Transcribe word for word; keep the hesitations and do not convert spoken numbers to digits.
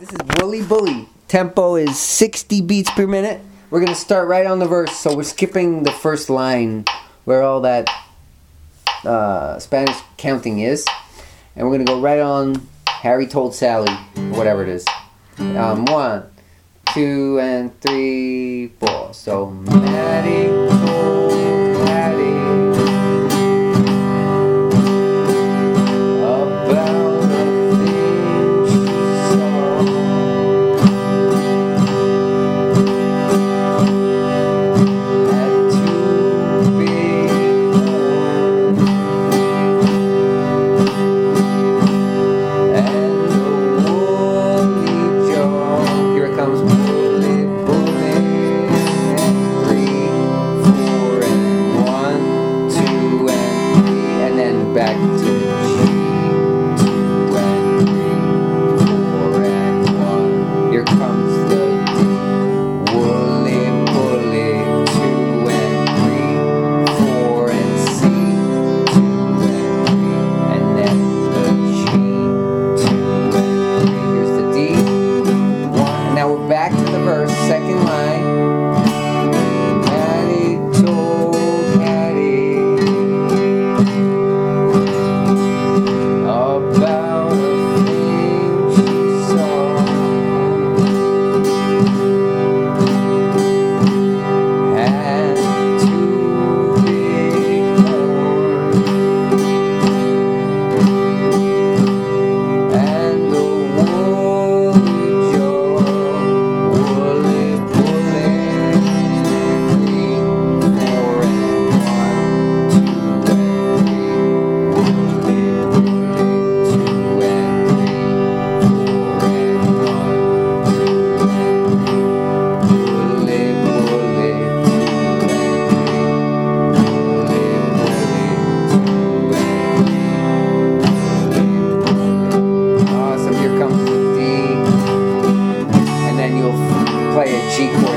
This is Wooly Bully. Tempo is sixty beats per minute. We're going to start right on the verse, so we're skipping the first line where all that uh, Spanish counting is. And we're going to go right on Harry Told Sally, whatever it is. Um, one, two, and three, four. So, Maddie told Patty about a thing she saw. Had two big horns and a woolly jaw. Here it comes. Bully, bully, and three, four, and one, two, and three, and then back to G. Two and three, four, and one. Here comes the D. Woolly, bully, two and three, four, and C. Two and three, and then the G. Two and three. Here's the D. One. Now we're back to the verse, second line. Patty told Patty about a thing she saw. Had two big horns and a woolly jaw. Woolly, bully, three, four, and one, two, and three. Woolly, bully, two and three, four, and one, two, and three. Woolly, bully, two and three. Woolly, bully, two and three. Woolly, bully. Awesome. Here comes the D. And then you'll f- play a G chord